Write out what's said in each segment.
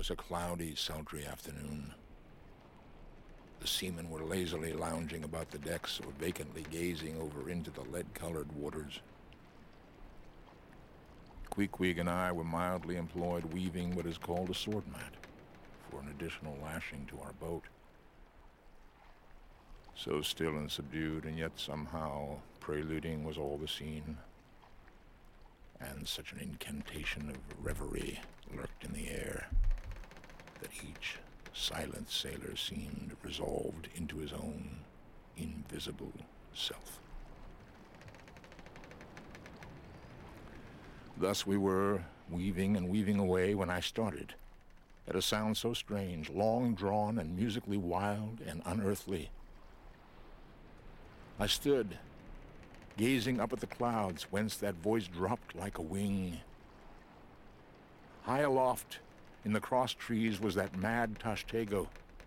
was a cloudy, sultry afternoon. The seamen were lazily lounging about the decks or vacantly gazing over into the lead-colored waters. Queequeg and I were mildly employed weaving what is called a sword mat for an additional lashing to our boat. So still and subdued, and yet somehow preluding was all the scene. And such an incantation of reverie lurked in the air that each silent sailor seemed resolved into his own invisible self. Thus we were, weaving and weaving away, when I started, at a sound so strange, long-drawn and musically wild and unearthly. I stood, gazing up at the clouds, whence that voice dropped like a wing. High aloft, in the cross trees, was that mad Tashtego.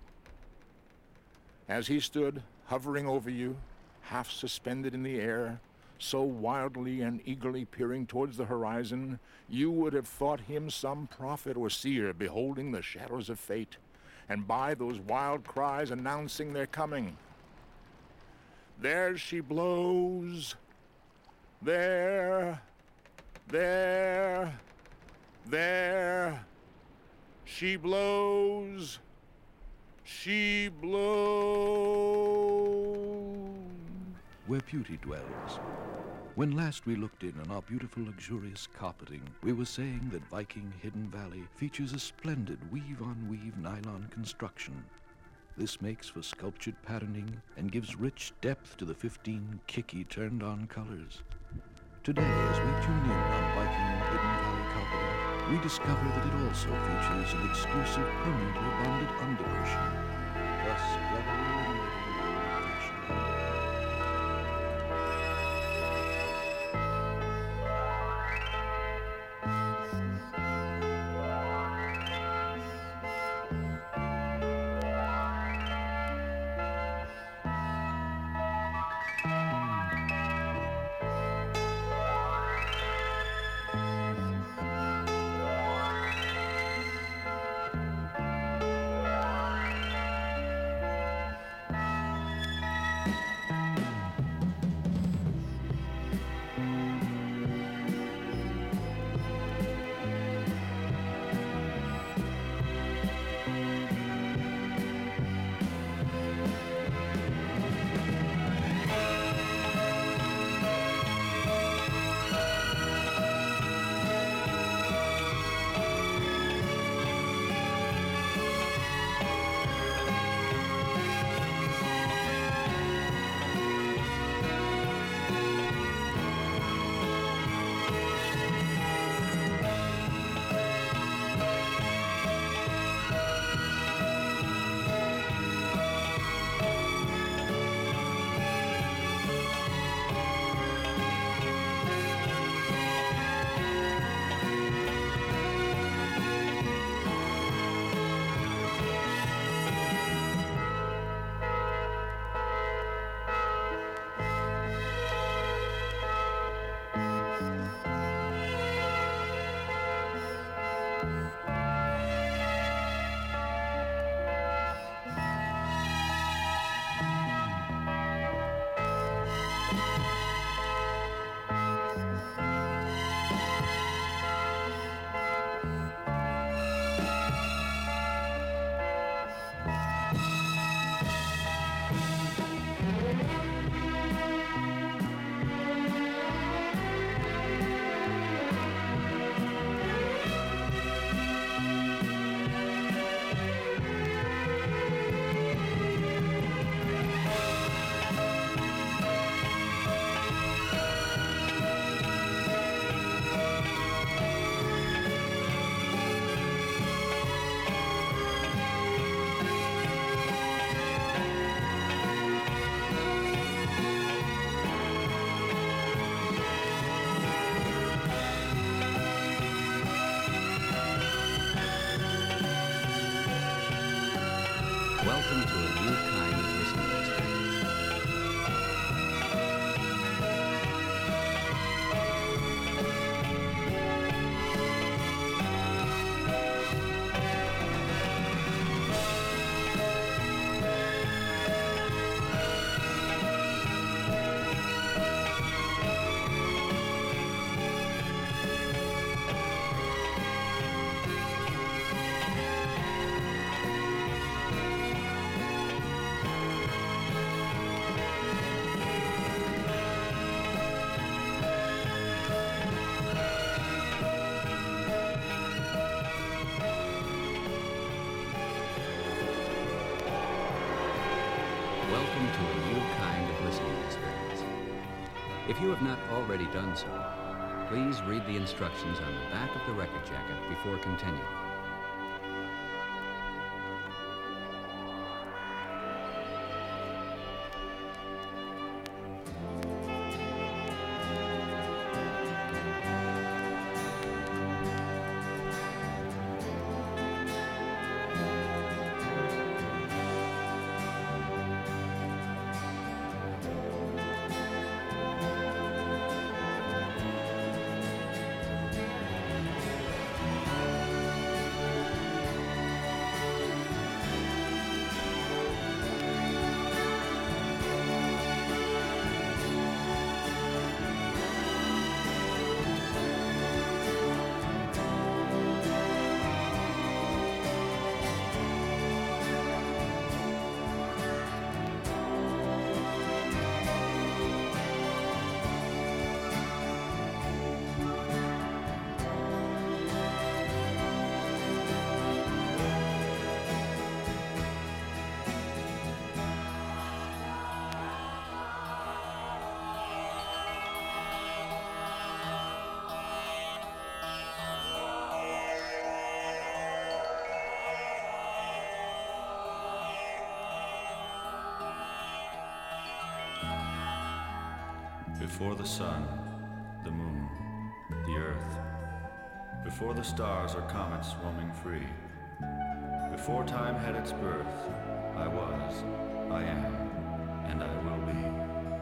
As he stood, hovering over you, half suspended in the air, so wildly and eagerly peering towards the horizon, you would have thought him some prophet or seer beholding the shadows of fate, and by those wild cries announcing their coming. There she blows. There. She blows. She blows. Where beauty dwells. When last we looked in on our beautiful luxurious carpeting, we were saying that Viking Hidden Valley features a splendid weave-on-weave nylon construction. This makes for sculptured patterning and gives rich depth to the 15 kicky turned-on colors. Today, as we tune in on Viking Hidden Valley carpeting, we discover that it also features an exclusive permanently bonded undercushion, thus cleverly eliminating the old-fashioned welcome to a new kind of listening experience. If you have not already done so, please read the instructions on the back of the record jacket before continuing. Before the sun, the moon, the earth, before the stars or comets roaming free, before time had its birth, I was, I am, and I will be.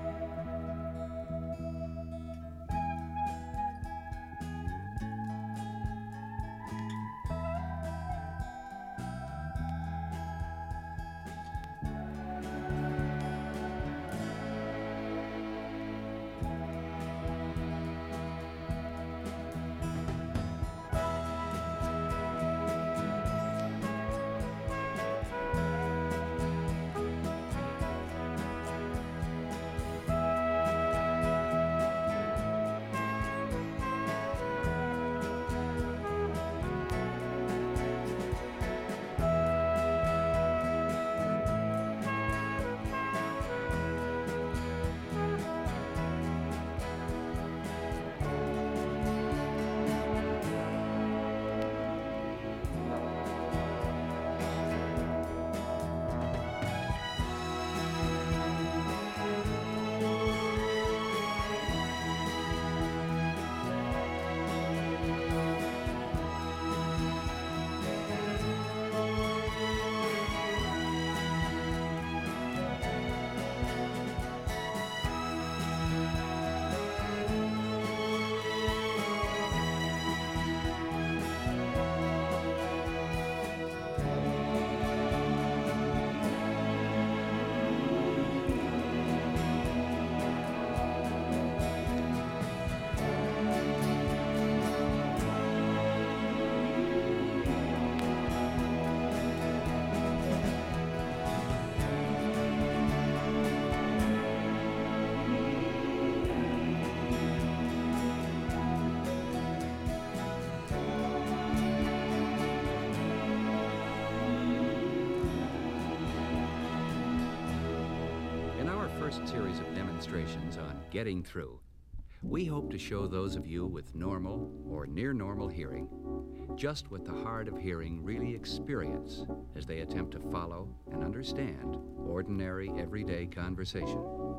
Series of demonstrations on getting through, we hope to show those of you with normal or near normal hearing just what the hard of hearing really experience as they attempt to follow and understand ordinary, everyday conversation.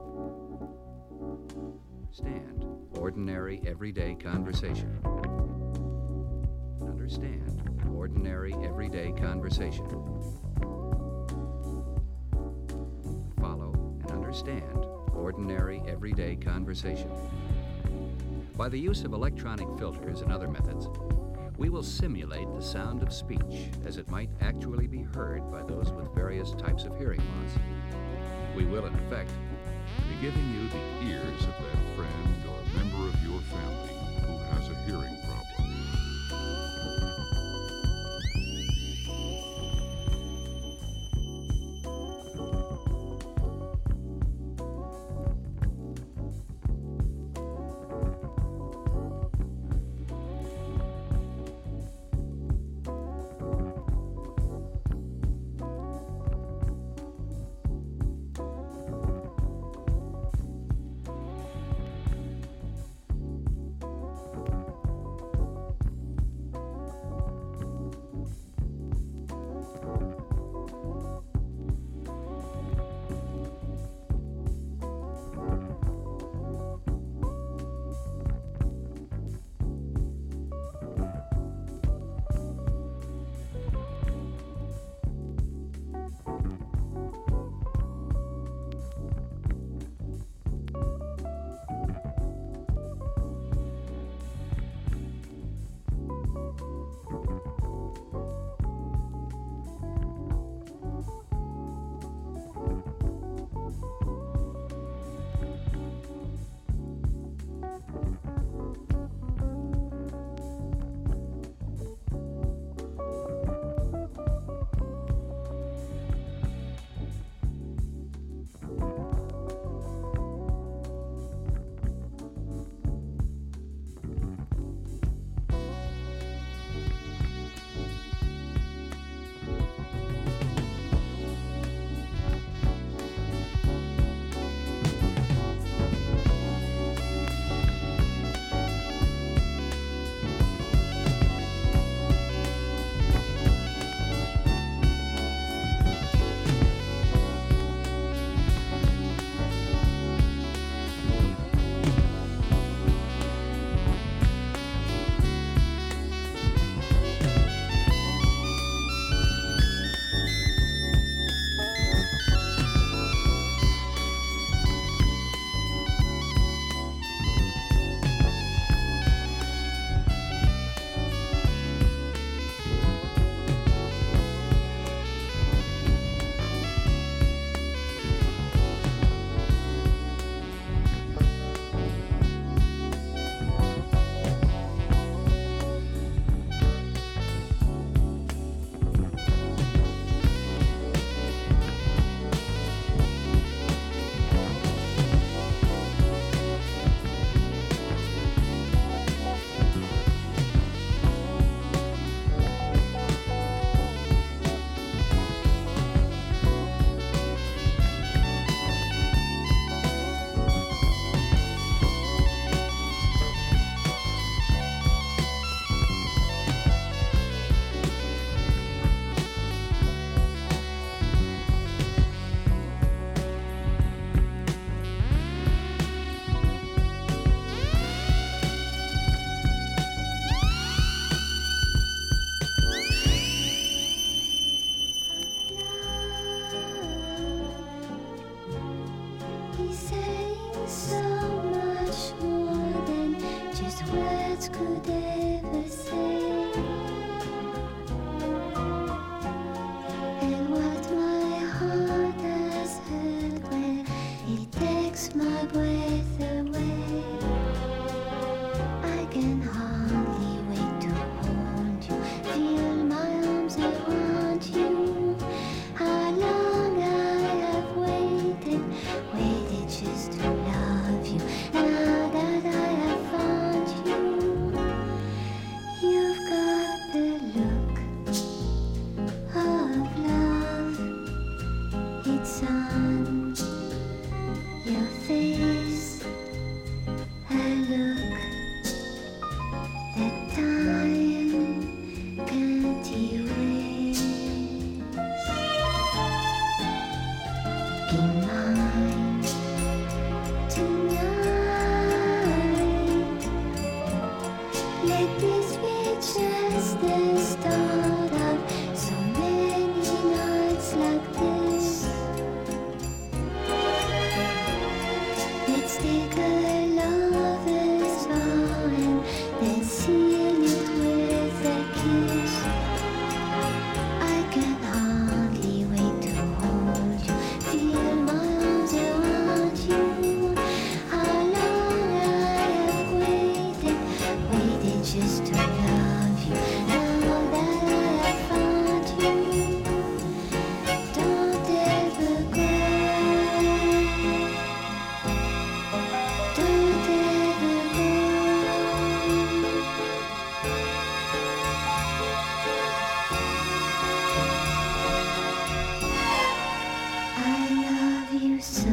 Stand ordinary, everyday conversation. Understand ordinary, everyday conversation. Understand ordinary, everyday conversation. By the use of electronic filters and other methods, we will simulate the sound of speech as it might actually be heard by those with various types of hearing loss. We will, in effect, be giving you the ears of that friend or member of your family who has a hearing problem. words could ever say, and what my heart has heard when it takes my breath away. I can hardly wait to hold you, feel my arms around you. How long I have waited, waited just to love you. Now that I have found you, you've got the look of love. It's on your face, a look that time can't erase. Be mine tonight. Let this be just the start of so many nights like this. Let's take a lover's vow and then seal it with a kiss. I can hardly wait to hold you, feel my arms around you. How long I have waited, waited just to love you. Now that I have found you, don't ever go. Don't ever go. I love you so.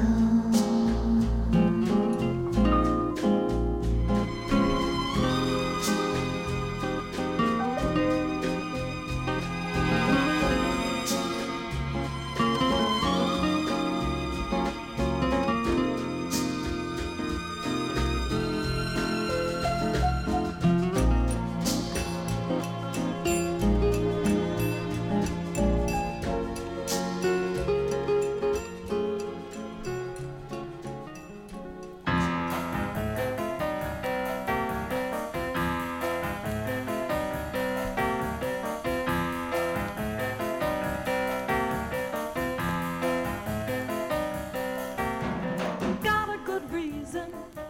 Got a good reason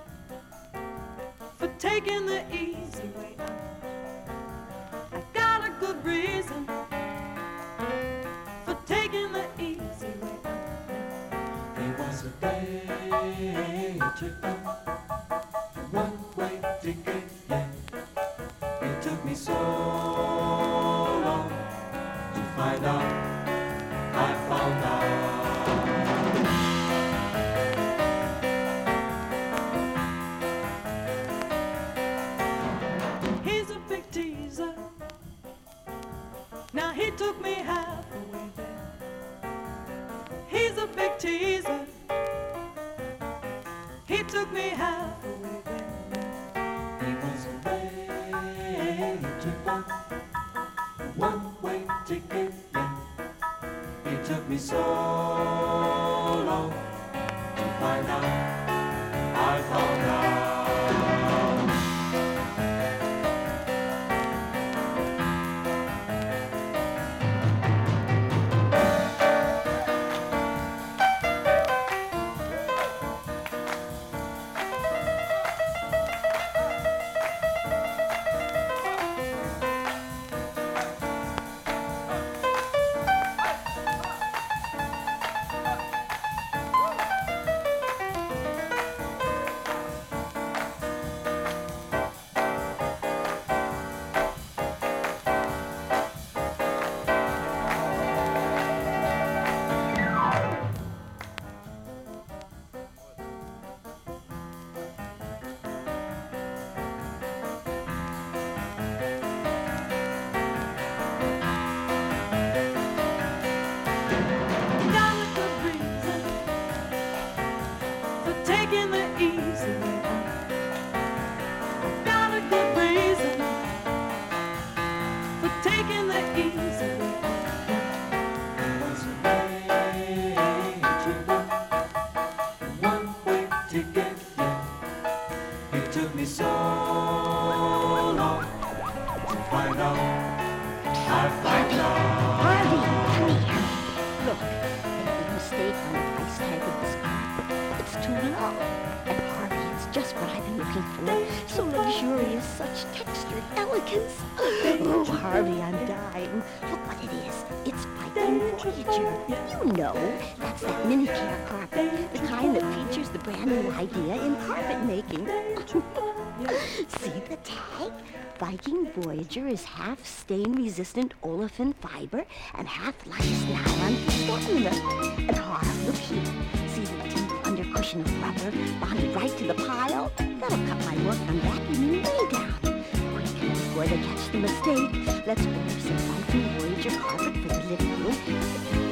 for taking the easy way out. I got a good reason for taking the easy way out. It was a day trip, one-way ticket, yeah. It took me so long to find out. I found out. He's a big teaser. Now he took me halfway there. He's a big teaser. He took me halfway there. It was a day trip, one-way ticket, yeah. It took me so long to find out. I found out. delightful, so luxurious, such textured elegance. Oh, Harvey, I'm dying. Look what it is. It's Viking Voyager. You know, that's that mini-care carpet, the kind that features the brand new idea in carpet making. See the tag? Viking Voyager is half stain-resistant olefin fiber and half lattice nylon for stamina. And Harv, look here. See the deep undercushion of rubber bonded right to the pile? That'll cut my work on vacuuming way down. Quick, before they catch the mistake, let's order some Viking Voyager carpet for the living room.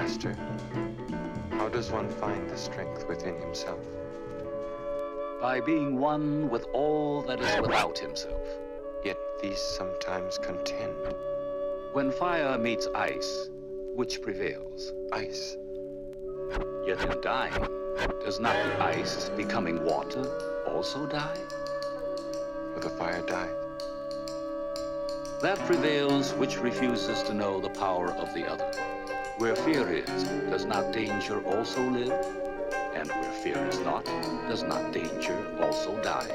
Master, how does one find the strength within himself? By being one with all that is without himself. Yet these sometimes contend. When fire meets ice, which prevails? Ice. Yet in dying, does not the ice becoming water also die? For the fire died. That prevails which refuses to know the power of the other. Where fear is, does not danger also live? And where fear is not, does not danger also die?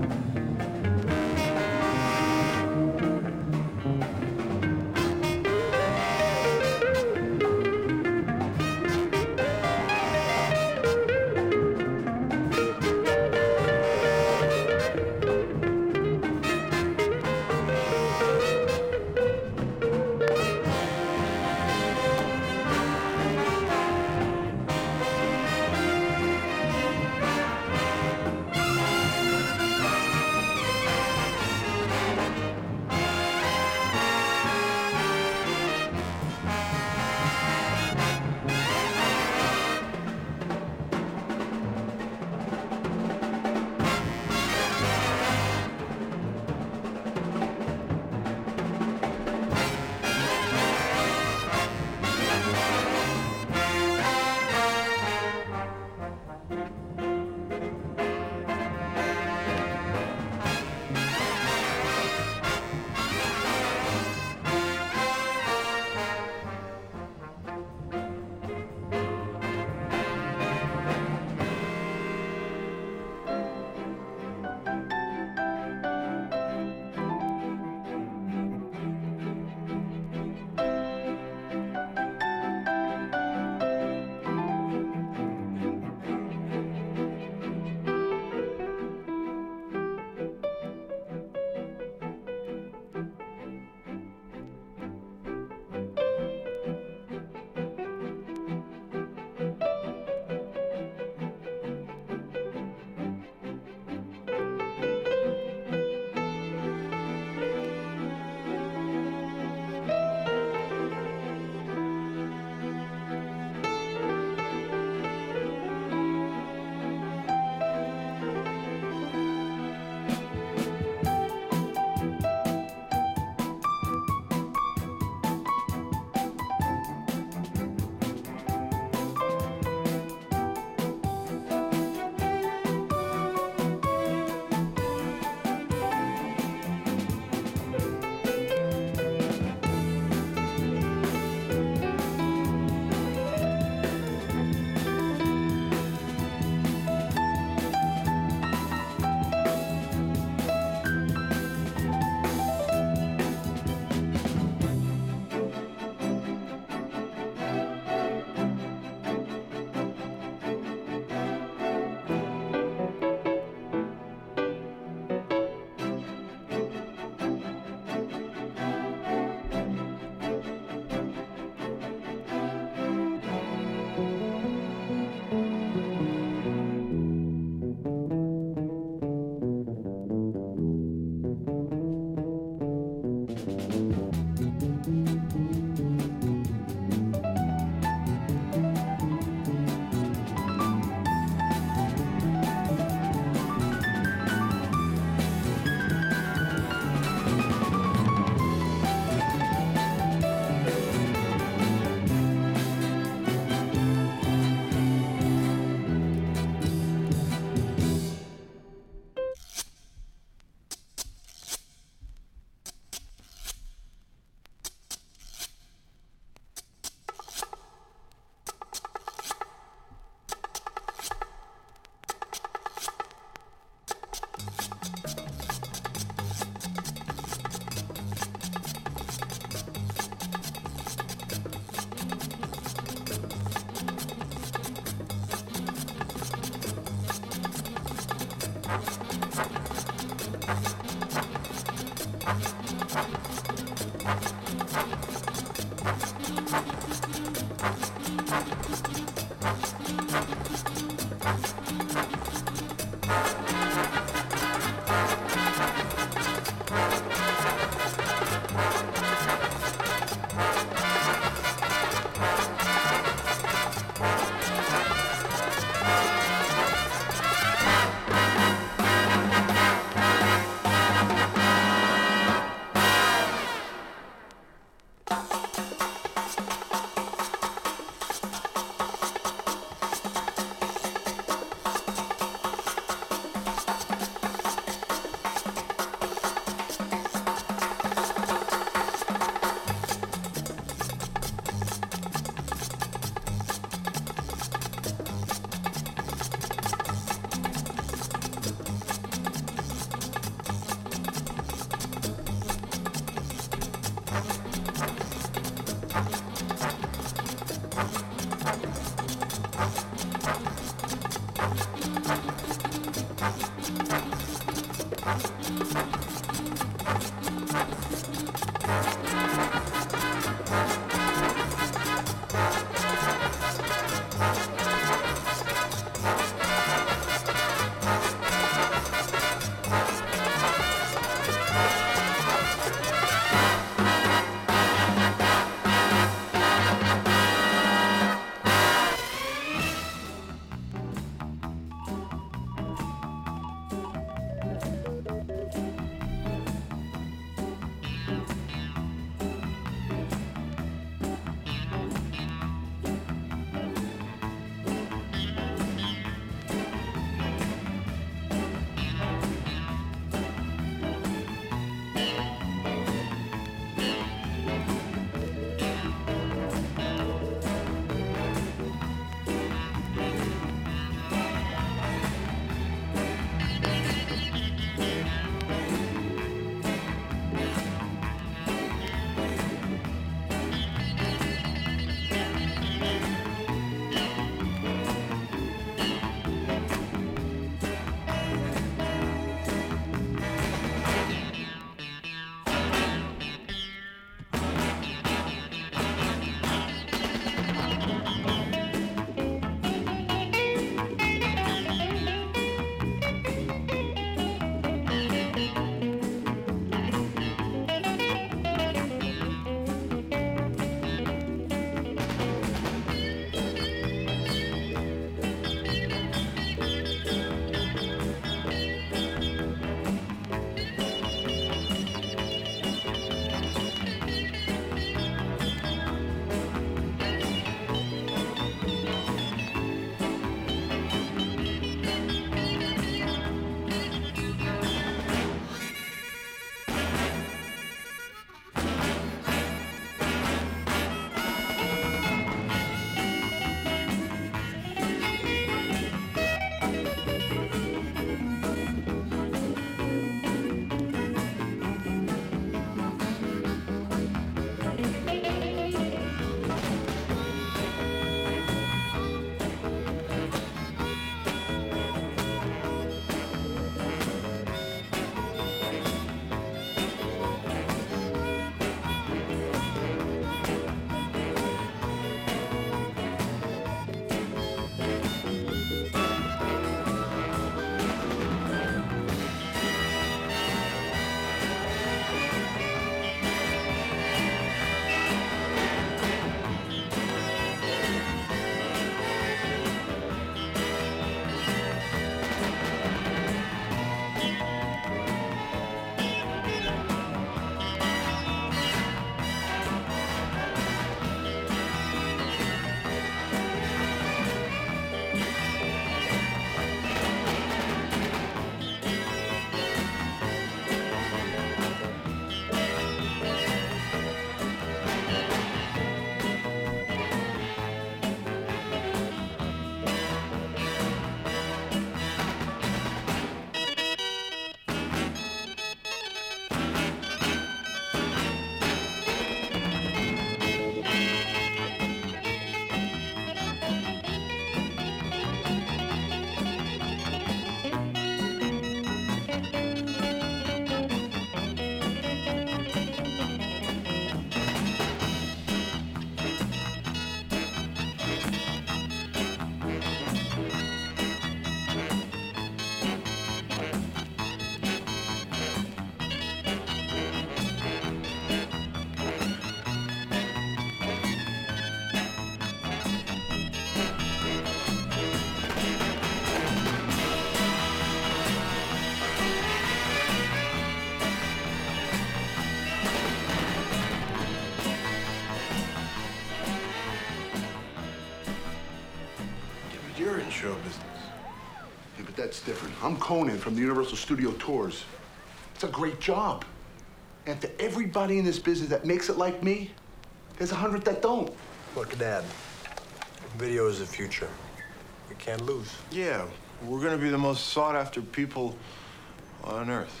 That's different. I'm Conan from the Universal Studio Tours. It's a great job. And to everybody in this business that makes it like me, there's 100 that don't. Look, Dad, video is the future. We can't lose. Yeah, we're gonna be the most sought-after people on Earth.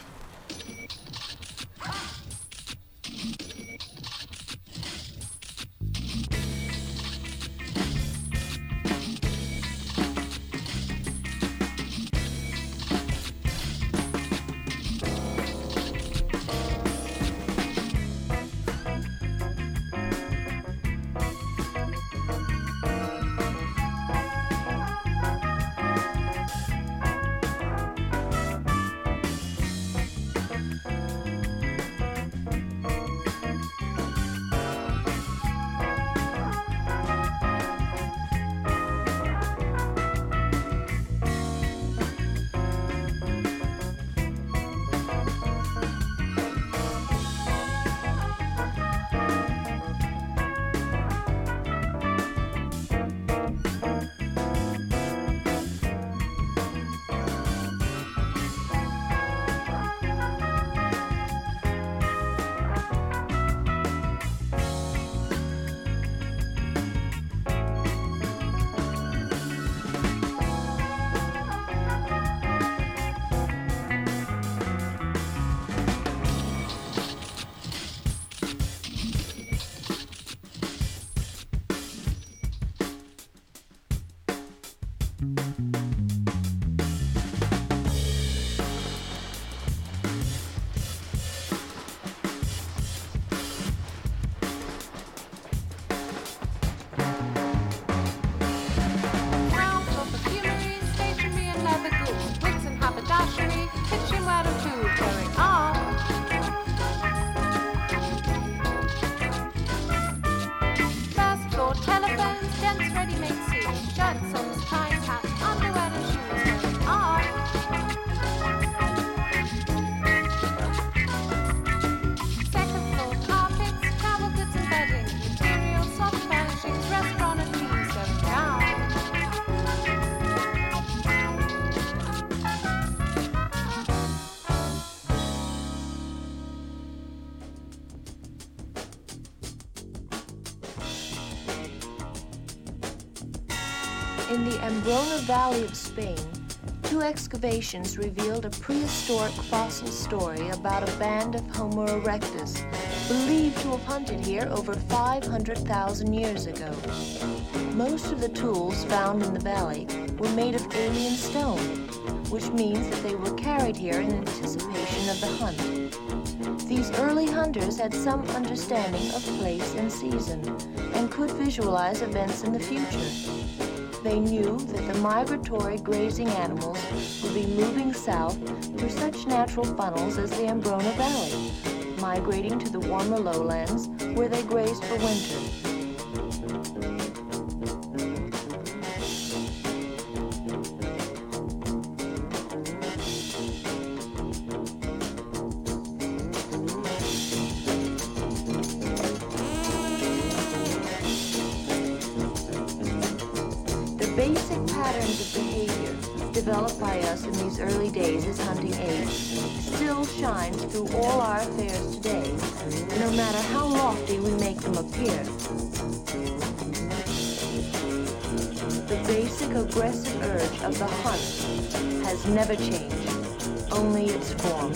In the Ambrona Valley of Spain, 2 excavations revealed a prehistoric fossil story about a band of Homo erectus, believed to have hunted here over 500,000 years ago. Most of the tools found in the valley were made of alien stone, which means that they were carried here in anticipation of the hunt. These early hunters had some understanding of place and season, and could visualize events in the future. They knew that the migratory grazing animals would be moving south through such natural funnels as the Ambrona Valley, migrating to the warmer lowlands where they grazed for winter. Basic patterns of behavior developed by us in these early days as hunting apes still shines through all our affairs today, no matter how lofty we make them appear. The basic aggressive urge of the hunt has never changed, only its form.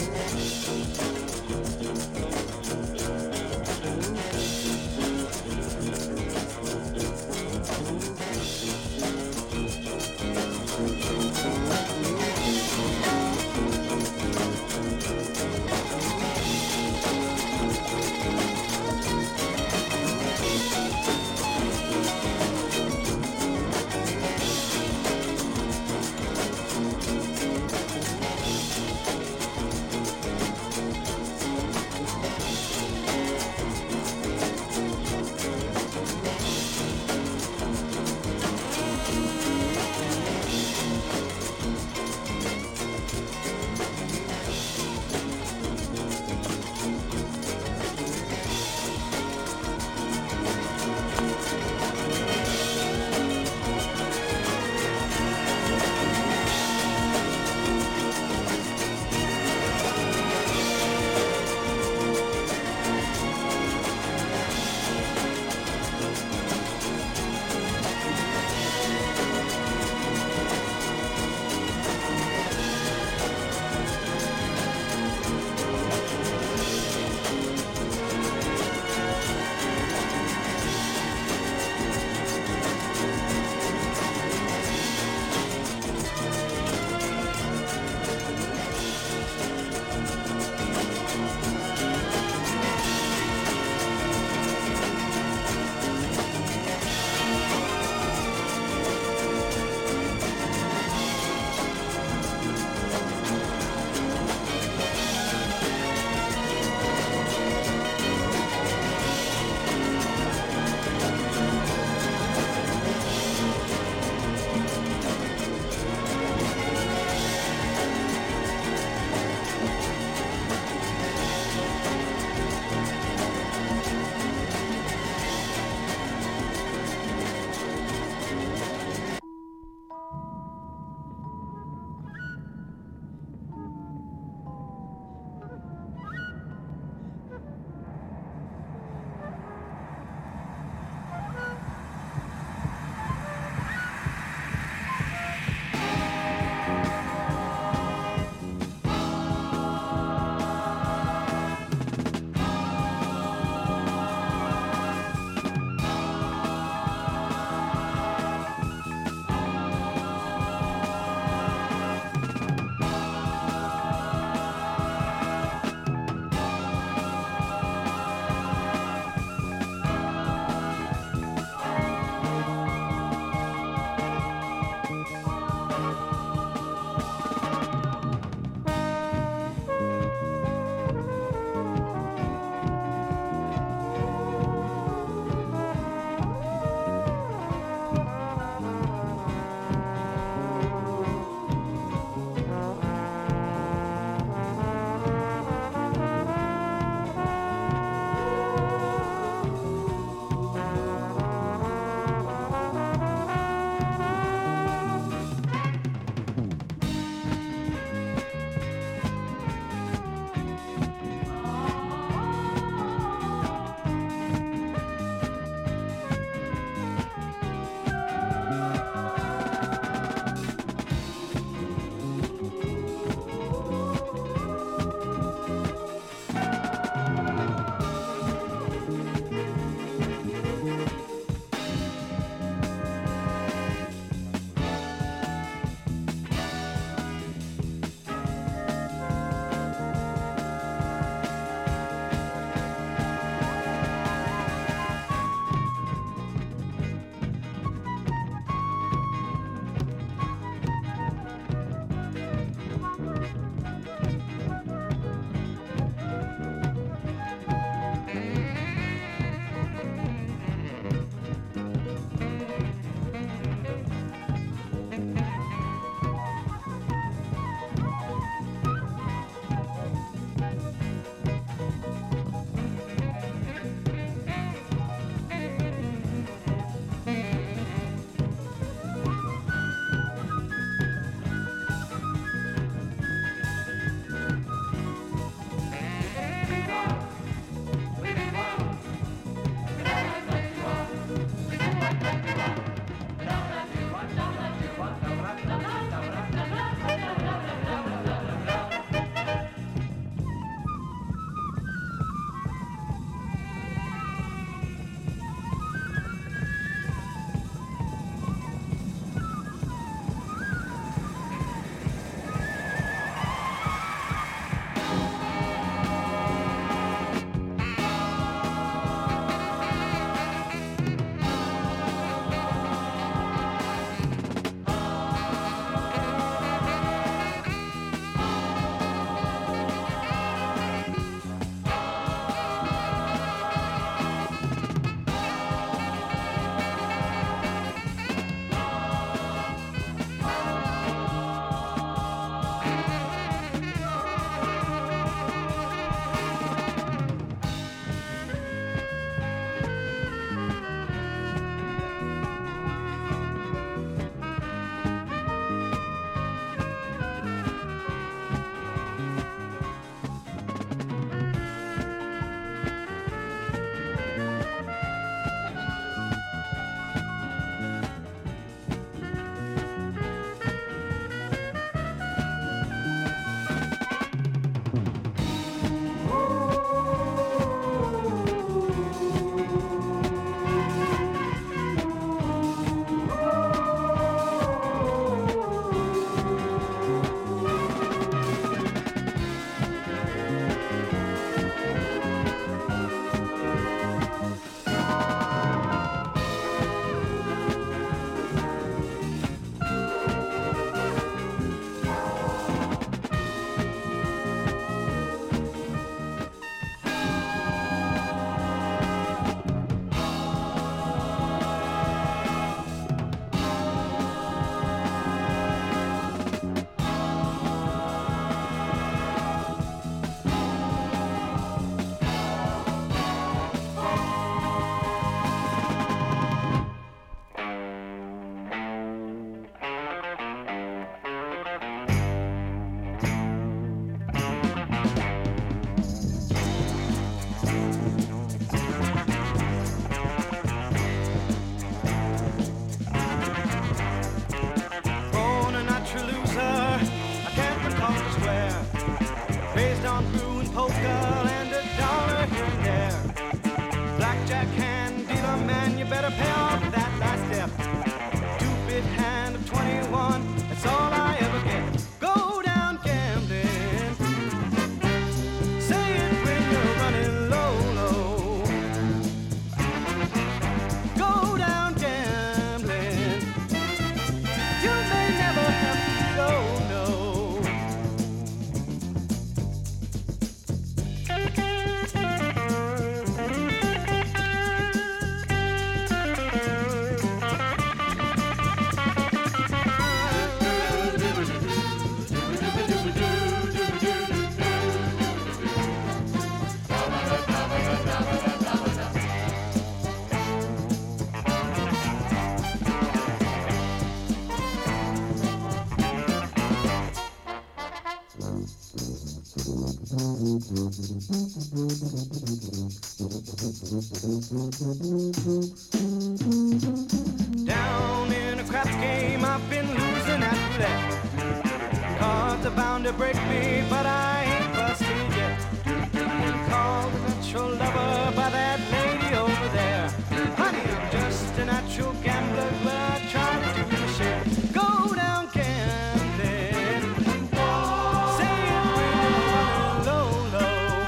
Down in a craps game, I've been losing at roulette. Cards are bound to break me, but I ain't busted yet. Called a natural lover by that lady over there. Honey, I'm just a natural gambler, but I try to do the share. Go down gambling. Say it real low, low.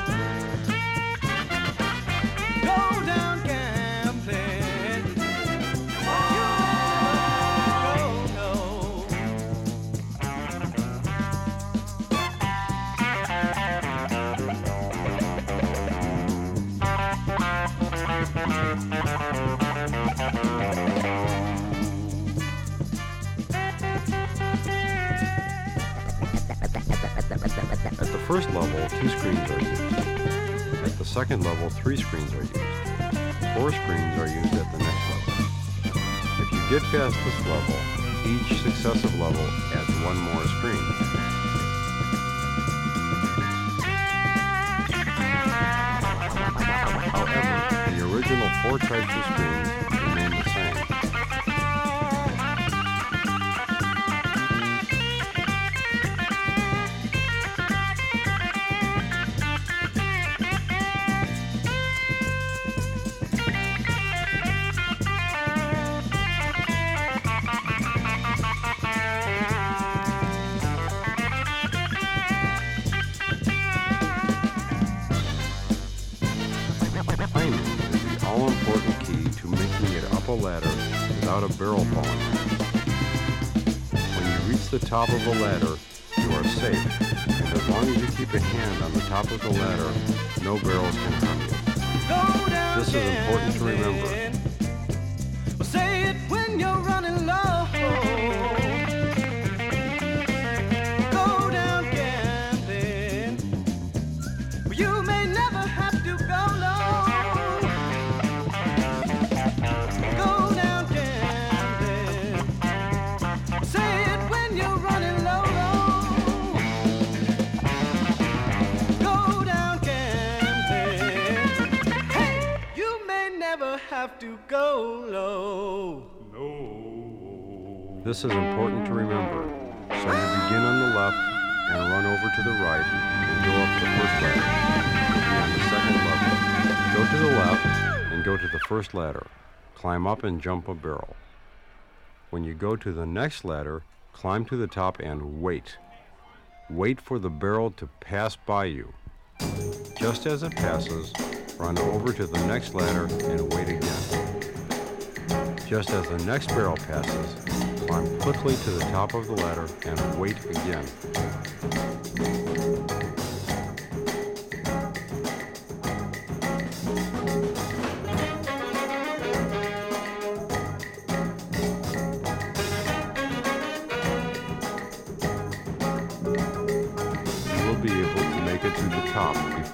Go down gambling. You go, no. At the first level, 2 screens are used. At the second level, 3 screens are used. 4 screens are used at the next level. If you get past this level, each successive level adds 1 more screen. However, the original 4 types of screens remain the same. Timing is the all-important key to making it up a ladder without a barrel falling on you. When you reach the top of the ladder, you are safe, and as long as you keep a hand on the top of the ladder, no barrels can harm you. This is important to remember. Well, say it when you're running low. Go down gambling. Well, you may never have to go low. Go down gambling. Say it when you're running low, low. Go down gambling. Hey, you may never have to go low. This is important to remember. So you begin on the left and run over to the right and go up the first ladder. You'll be on the second level. Go to the left and go to the first ladder. Climb up and jump a barrel. When you go to the next ladder, climb to the top and wait. Wait for the barrel to pass by you. Just as it passes, run over to the next ladder and wait again. Just as the next barrel passes, climb quickly to the top of the ladder and wait again. You will be able to make it to the top before.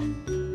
Thank you.